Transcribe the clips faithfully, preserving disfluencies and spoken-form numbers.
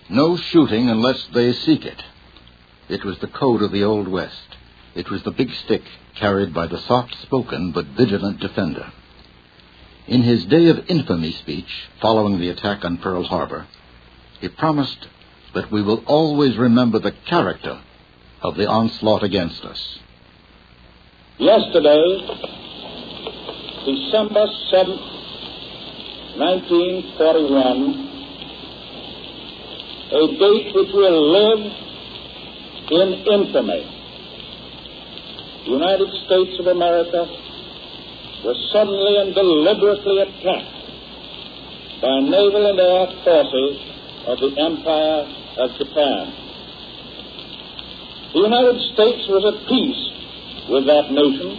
No shooting unless they seek it. It was the code of the Old West. It was the big stick carried by the soft-spoken but vigilant defender. In his Day of Infamy speech following the attack on Pearl Harbor, he promised that we will always remember the character of the onslaught against us. Yesterday, December seventh, nineteen forty-one, a date which will live in infamy. The United States of America was suddenly and deliberately attacked by naval and air forces of the Empire of Japan. The United States was at peace with that nation,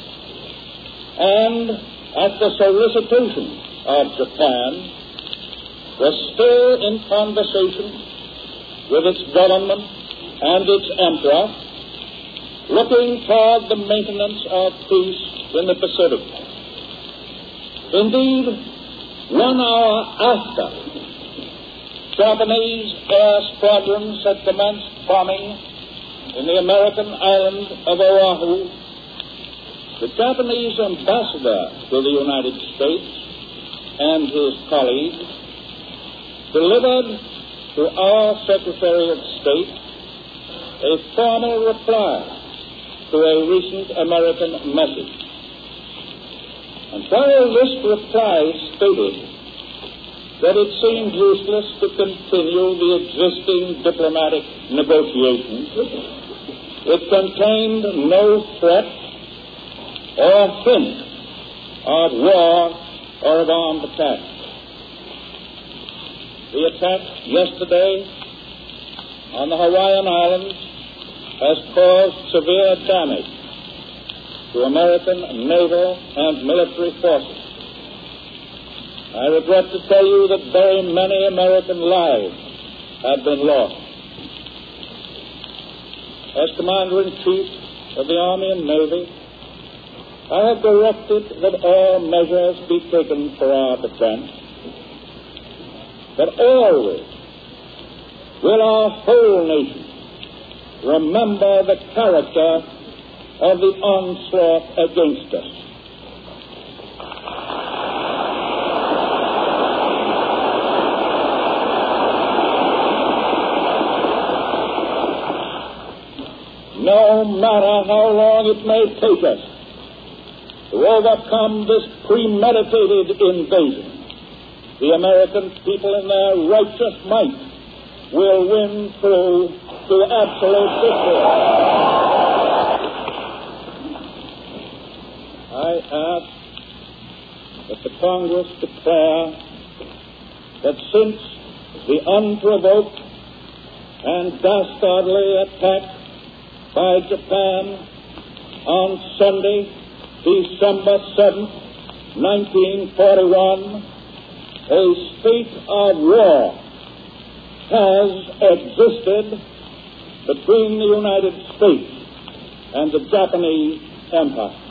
and at the solicitation of Japan, was still in conversation with its government and its emperor, looking toward the maintenance of peace in the Pacific. Indeed, one hour after Japanese air squadrons had commenced bombing in the American island of Oahu, the Japanese ambassador to the United States and his colleagues delivered to our Secretary of State a formal reply to a recent American message. And while this reply stated that it seemed useless to continue the existing diplomatic negotiations, it contained no threat or hint of war or of armed attack. The attack yesterday on the Hawaiian Islands has caused severe damage to American naval and military forces. I regret to tell you that very many American lives have been lost. As Commander-in-Chief of the Army and Navy, I have directed that all measures be taken for our defense, but always will our whole nation remember the character of the onslaught against us. No matter how long it may take us to overcome this premeditated invasion, the American people in their righteous might will win through to absolute victory. I ask that the Congress declare that since the unprovoked and dastardly attack by Japan on Sunday, December seventh, nineteen forty-one, a state of war has existed between the United States and the Japanese Empire.